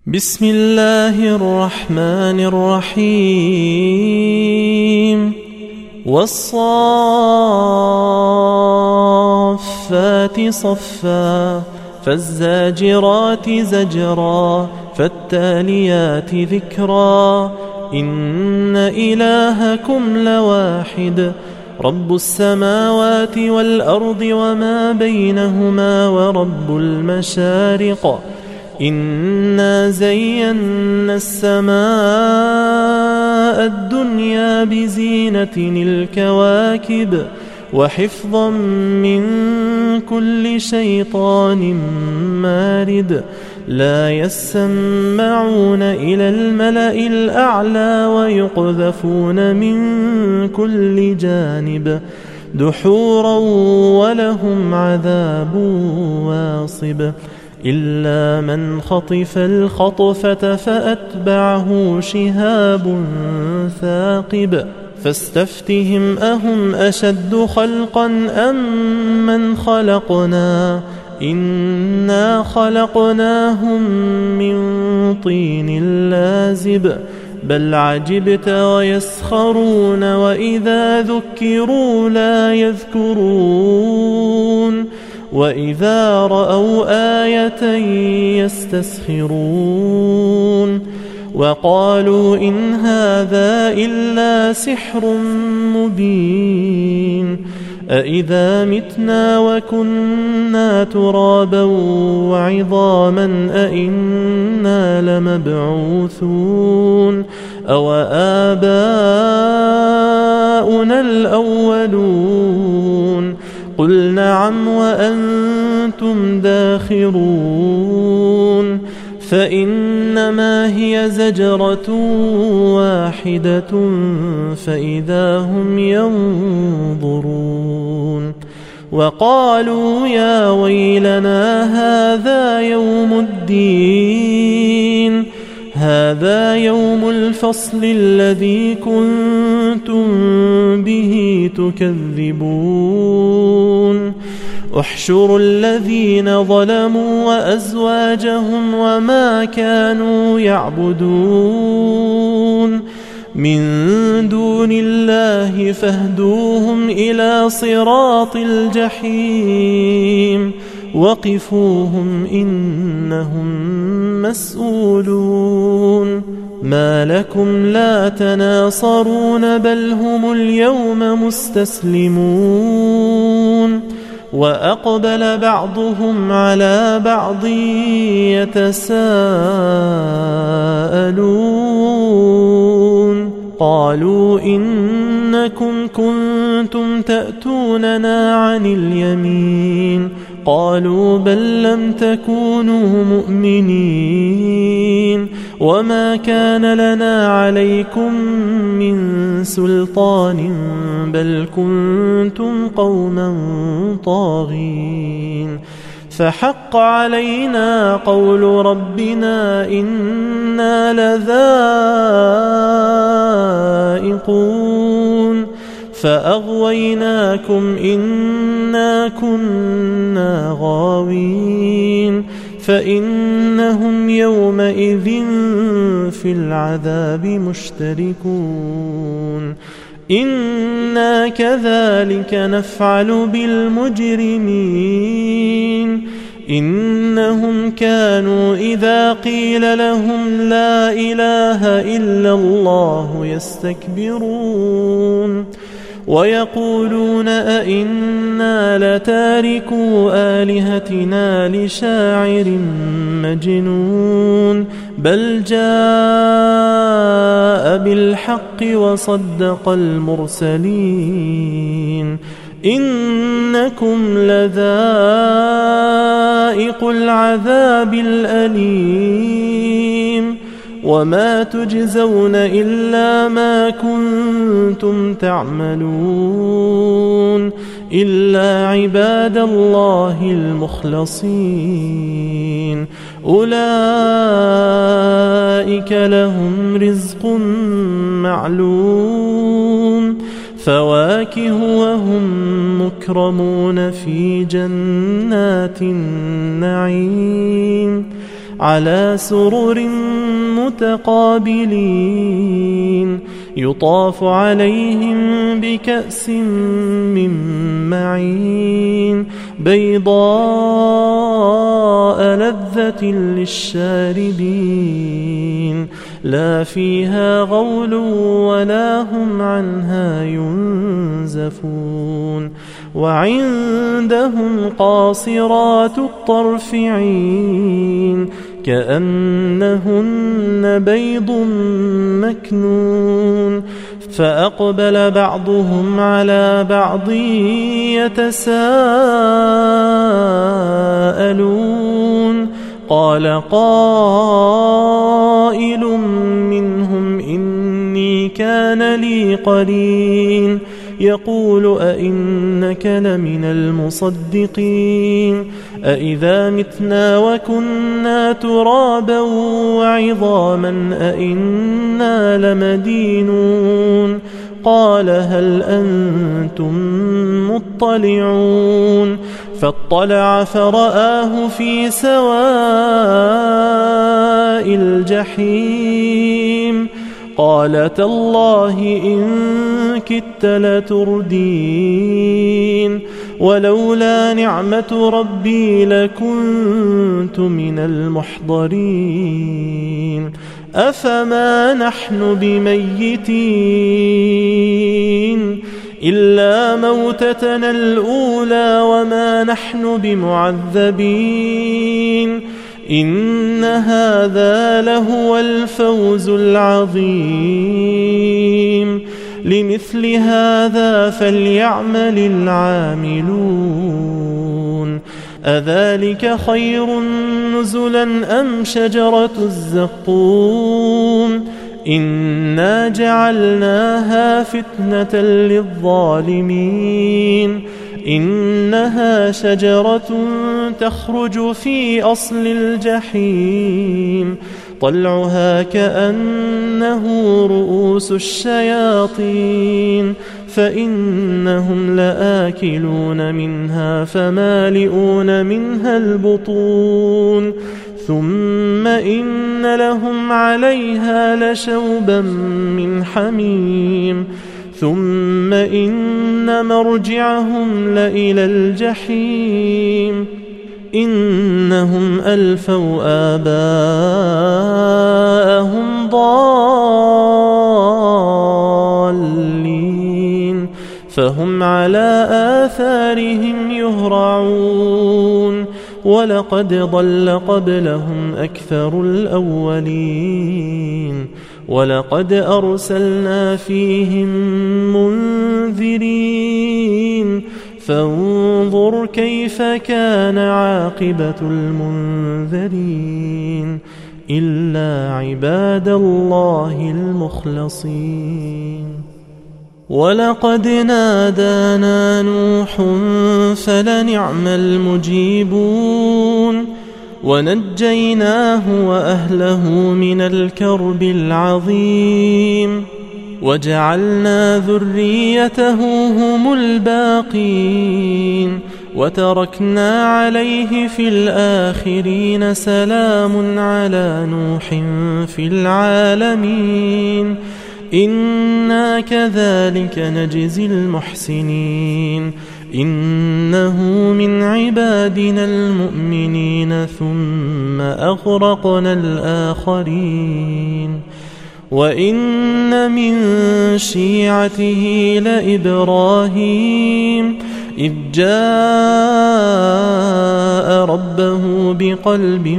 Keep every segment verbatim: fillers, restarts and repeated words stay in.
بسم الله الرحمن الرحيم والصافات صفا فالزاجرات زجرا فالتاليات ذكرا إن إلهكم لواحد رب السماوات والأرض وما بينهما ورب المشارق إنا زينا السماء الدنيا بزينة الكواكب وحفظا من كل شيطان مارد لا يسمعون إلى الملأ الأعلى ويقذفون من كل جانب دحورا ولهم عذاب واصب إلا من خطف الخطفة فأتبعه شهاب ثاقب فاستفتهم أهم أشد خلقا أم من خلقنا إنا خلقناهم من طين لازب بل عجبت ويسخرون وإذا ذكروا لا يذكرون وإذا رأوا آية يستسخرون وقالوا إن هذا إلا سحر مبين أإذا متنا وكنا ترابا وعظاما أإنا لمبعوثون أو آباؤنا الأولون قل نعم وأنتم داخرون فإنما هي زجرة واحدة فإذا هم ينظرون وقالوا يا ويلنا هذا يوم الدين هذا يوم الفصل الذي كنتم به تكذبون احشروا الذين ظلموا وأزواجهم وما كانوا يعبدون من دون الله فاهدوهم إلى صراط الجحيم وقفوهم إنهم مسؤولون ما لكم لا تناصرون بل هم اليوم مستسلمون وأقبل بعضهم على بعض يتساءلون قالوا إنكم كنتم تأتوننا عن اليمين قالوا بل لم تكونوا مؤمنين وما كان لنا عليكم من سلطان بل كنتم قوما طاغين فحق علينا قول ربنا إنا لذائقون فأغويناكم إنا كنا غاوين فإنهم يومئذ في العذاب مشتركون إنا كذلك نفعل بالمجرمين إنهم كانوا إذا قيل لهم لا إله إلا الله يستكبرون ويقولون أئنا لتاركو آلهتنا لشاعر مجنون بل جاء بالحق وصدق المرسلين إنكم لذائق العذاب الأليم وما تجزون إلا ما كنتم تعملون إلا عباد الله المخلصين أولئك لهم رزق معلوم فواكه وهم مكرمون في جنات النعيم على سرر متقابلين يطاف عليهم بكأس من معين بيضاء لذة للشاربين لا فيها غول ولا هم عنها ينزفون وعندهم قاصرات الطرف عين كأنهن بيض مكنون فأقبل بعضهم على بعض يتساءلون قال قائل منهم إني كان لي قرين يقول أئنك لمن المصدقين أئذا متنا وكنا ترابا وعظاما أئنا لمدينون قال هل أنتم مطلعون فاطلع فرآه في سواء الجحيم قال تالله إن كدت لتردين ولولا نعمة ربي لكنت من المحضرين أفما نحن بميتين إلا موتتنا الأولى وما نحن بمعذبين إن هذا لهو الفوز العظيم لمثل هذا فليعمل العاملون أذلك خير نزلا أم شجرة الزقوم إنا جعلناها فتنة للظالمين إنها شجرة تخرج في أصل الجحيم طلعها كأنه رؤوس الشياطين فإنهم لآكلون منها فمالئون منها البطون ثم إن لهم عليها لشوبا من حميم ثم إن مرجعهم لإلى الجحيم إنهم ألفوا آباءهم ضالين فهم على آثارهم يهرعون ولقد ضل قبلهم أكثر الأولين ولقد أرسلنا فيهم منذرين فانظر كيف كان عاقبة المنذرين إلا عباد الله المخلصين ولقد نادانا نوح فلنعم المجيبون ونجيناه وأهله من الكرب العظيم وجعلنا ذريته هم الباقين وتركنا عليه في الآخرين سلام على نوح في العالمين إنا كذلك نجزي المحسنين إنه من عبادنا المؤمنين ثم أغرقنا الآخرين وإن من شيعته لإبراهيم إذ جاء ربه بقلب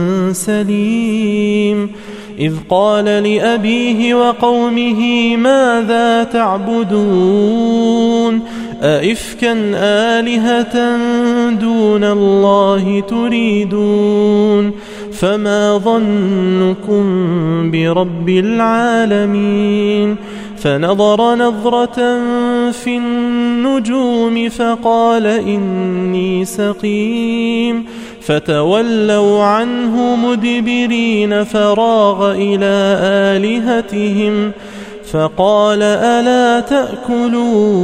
سليم إذ قال لأبيه وقومه ماذا تعبدون أئفكا آلهة دون الله تريدون فما ظنكم برب العالمين فنظر نظرة في النجوم فقال إني سقيم فتولوا عنه مدبرين فراغ إلى آلهتهم فقال ألا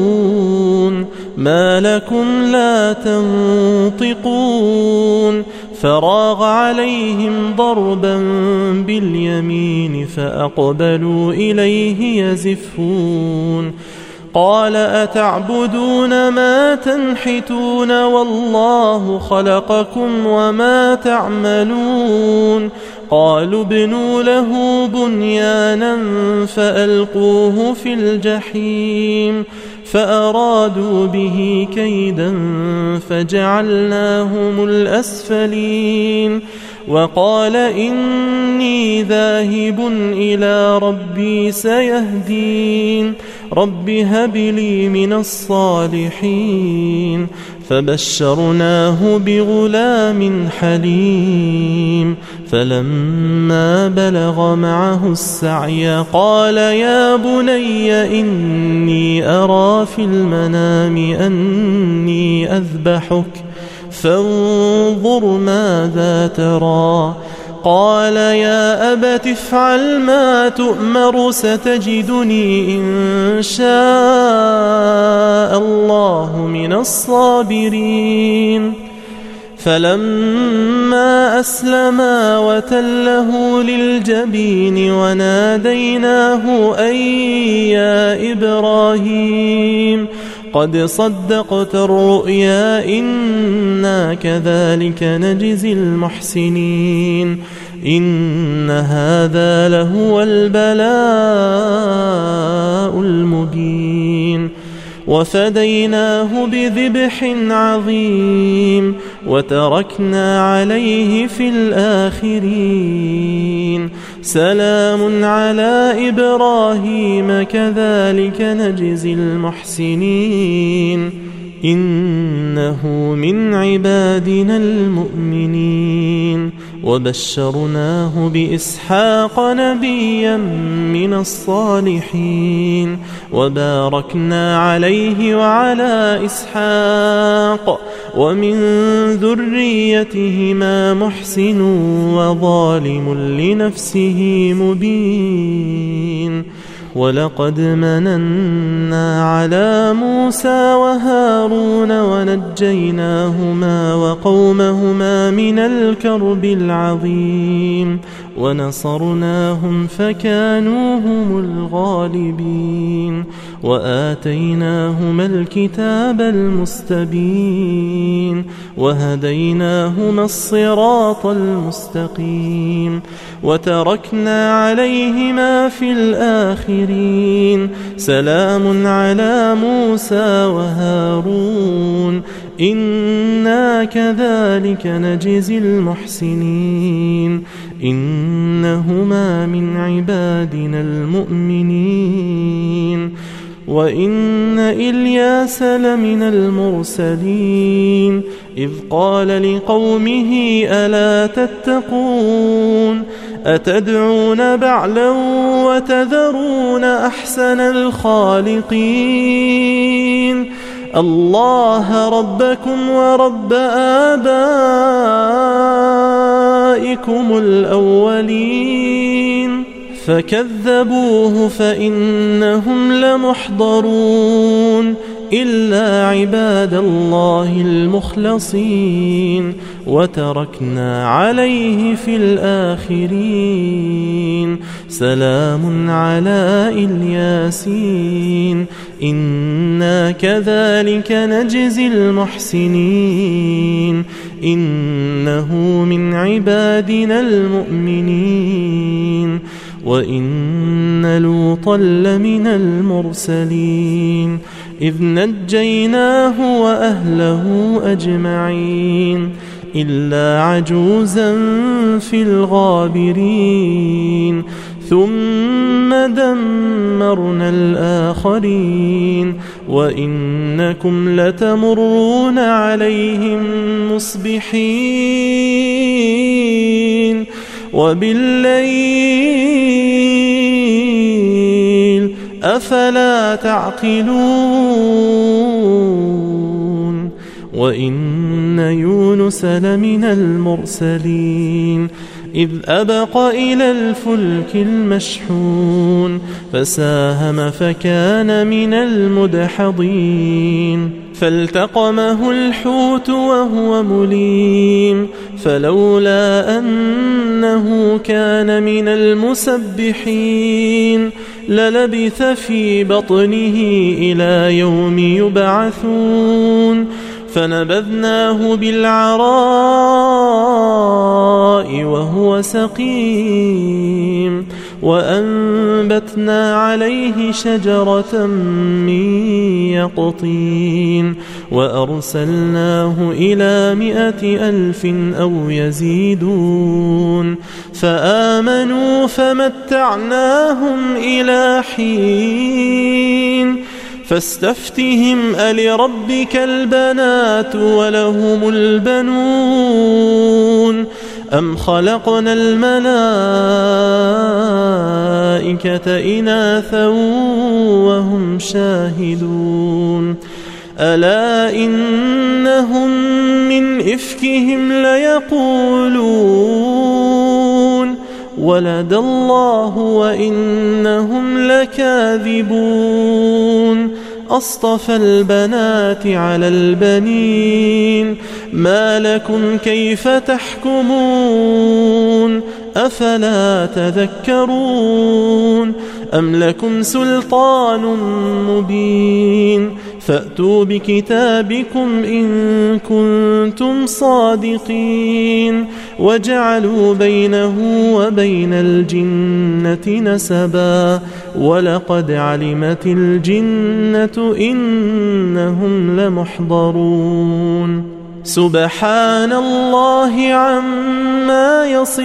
تأكلون ما لكم لا تنطقون فراغ عليهم ضربا باليمين فأقبلوا إليه يزفون قال أتعبدون ما تنحتون والله خلقكم وما تعملون قالوا ابنوا له بنيانا فألقوه في الجحيم فأرادوا به كيدا فجعلناهم الأسفلين وقال إني ذاهب إلى ربي سيهدين رب هب لي من الصالحين فبشرناه بغلام حليم فلما بلغ معه السعي قال يا بني إني أرى في المنام أني أذبحك فانظر ماذا ترى قال يا أبت افعل ما تؤمر ستجدني إن شاء الله من الصابرين فلما أسلما وتله للجبين وناديناه أن يا إبراهيم قد صدقت الرؤيا إنا كذلك نجزي المحسنين إن هذا لهو البلاء المبين وفديناه بذبح عظيم وتركنا عليه في الآخرين سلام على إبراهيم كذلك نجزي المحسنين إنه من عبادنا المؤمنين وبشرناه بإسحاق نبيا من الصالحين وباركنا عليه وعلى إسحاق ومن ذريتهما محسن وظالم لنفسه مبين ولقد مننا على موسى وهارون ونجيناهما وقومهما من الكرب العظيم ونصرناهم فكانوا هم الغالبين وآتيناهما الكتاب المستبين وهديناهما الصراط المستقيم وتركنا عليهما في الآخرين سلام على موسى وهارون إنا كذلك نجزي المحسنين إنهما من عبادنا المؤمنين وإن إلياس لمن المرسلين إذ قال لقومه ألا تتقون أتدعون بعلا وتذرون أحسن الخالقين الله ربكم ورب آبائكم الأولين فكذبوه فإنهم لمحضرون إلا عباد الله المخلصين وتركنا عليه في الآخرين سلام على الياسين إنا كذلك نجزي المحسنين إنه من عبادنا المؤمنين وإن لوطا لمن المرسلين إذ نجيناه وأهله أجمعين إلا عجوزا في الغابرين ثم دمرنا الآخرين وإنكم لتمرون عليهم مصبحين وبالليل أفلا تعقلون وإن يونس لمن المرسلين إذ أبق إلى الفلك المشحون فساهم فكان من المدحضين فالتقمه الحوت وهو مليم فلولا أنه كان من المسبحين للبث في بطنه إلى يوم يبعثون فنبذناه بالعراء وهو سقيم وأنبتنا عليه شجرة من يقطين وأرسلناه إلى مائة ألف أو يزيدون فآمنوا فمتعناهم إلى حين فاستفتهم ألربك البنات ولهم البنون أم خلقنا الملائكة إناثا وهم شاهدون ألا إنهم من إفكهم ليقولون ولد الله وإنهم لكاذبون أصطفى البنات على البنين ما لكم كيف تحكمون أفلا تذكرون أم لكم سلطان مبين فأتوا بكتابكم إن كنتم صادقين وجعلوا بينه وبين الجنة نسبا ولقد علمت الجنة إنهم لمحضرون سبحان الله عما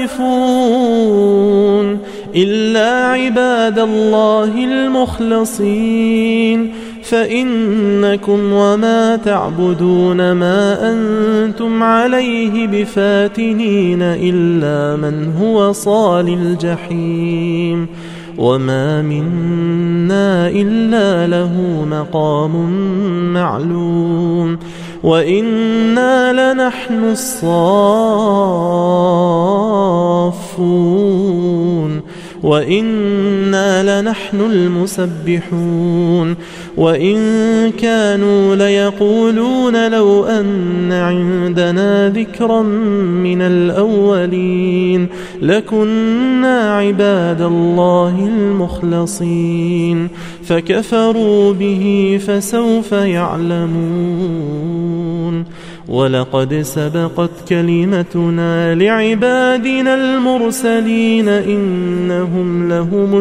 يصفون إلا عباد الله المخلصين فإنكم وما تعبدون ما أنتم عليه بفاتنين إلا من هو صال الجحيم وما منا إلا له مقام معلوم وإنا لنحن الصافون وإنا لنحن المسبحون وإن كانوا ليقولون لو أن عندنا ذكرا من الأولين لكنا عباد الله المخلصين فكفروا به فسوف يعلمون ولقد سبقت كلمتنا لعبادنا المرسلين إنهم لهم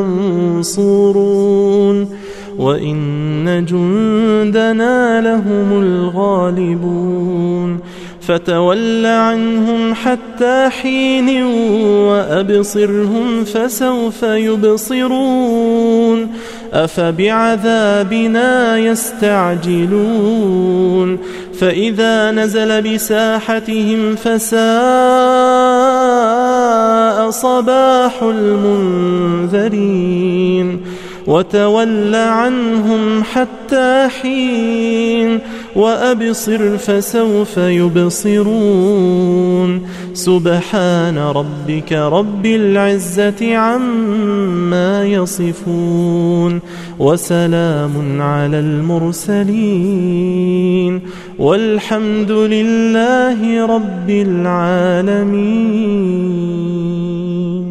المنصورون وإن جندنا لهم الغالبون فتول عنهم حتى حين وأبصرهم فسوف يبصرون أفبعذابنا يستعجلون فإذا نزل بساحتهم فساء صباح المنذرين وتول عنهم حتى حين وأبصر فسوف يبصرون سبحان ربك رب العزة عما يصفون وسلام على المرسلين والحمد لله رب العالمين.